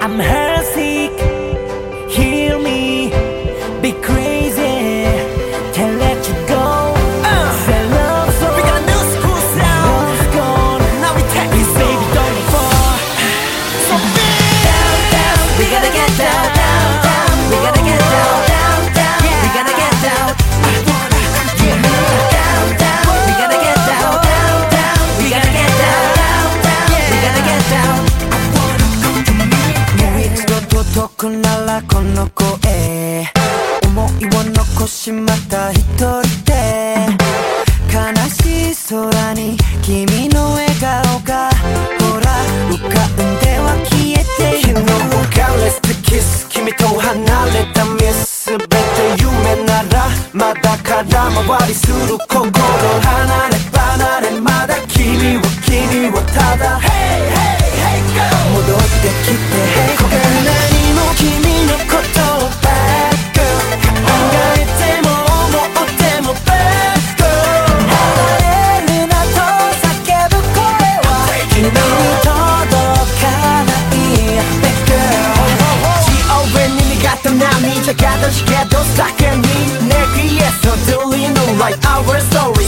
I'm heartsick, heal me, be crazy, can't let you go. Say love song, we got a new school sound. Love's gone, now we take this baby, don't fall. So big, down, down, we gotta get down, down, down. We gotta get down, down, down. We gotta get down. I wanna get down, down. We gotta get down, down, down. We gotta get down, down, down. We gotta get down. I wanna come to me. もう一度届くならこの声、思いを残しまた一人で悲しい空に君の笑顔がほら浮かんでは消えてゆく。昨日から Let's kiss 君と離れたミス全て夢ならまだ空回りする心離れ離れまだ君をただ Hey hey hey girl 戻ってきて Hey girl 何も君のことを Bad girl 考えても思っても Bad girl 離れるなと叫ぶ声は君に届かない Bad girl 지어낸 의미 같던 남이 작아던 시계도 stuck in me 내 귀에서 들리는 like our story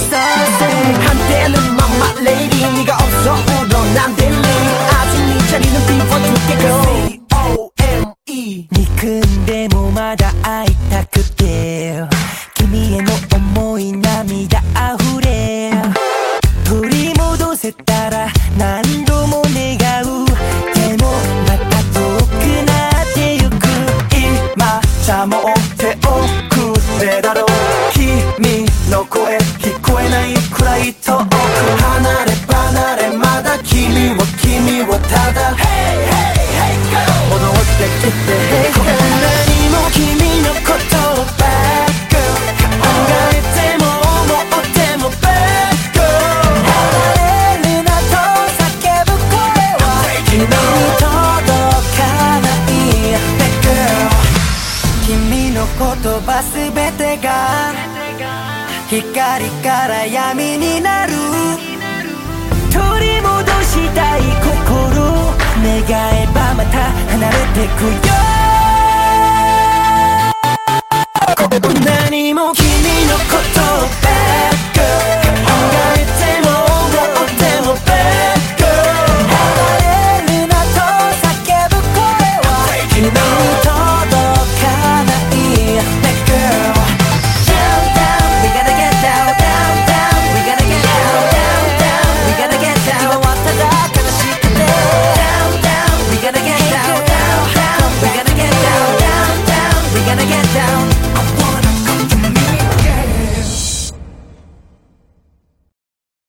한때는 mama lady 네가 없어 울어 난 들리 아직 네 자리는 비워줄게 girl C-O-M-E 憎んでもまだ会いたくて君への思い涙溢れ取り戻せたら何度も願うでもまた遠くなってゆく今じゃもう手遅れだろう君の声聞こえないくらい遠く離れ離れまだ君をただ Hey hey hey girl 戻ってきて Hey girl 何も君のことを Bad girl 考えても思っても Bad girl 離れるなと叫ぶ声は君に届かない Bad girl 君の言葉すべてが光から闇になる取り戻したい心願えばまた離れてくよ何も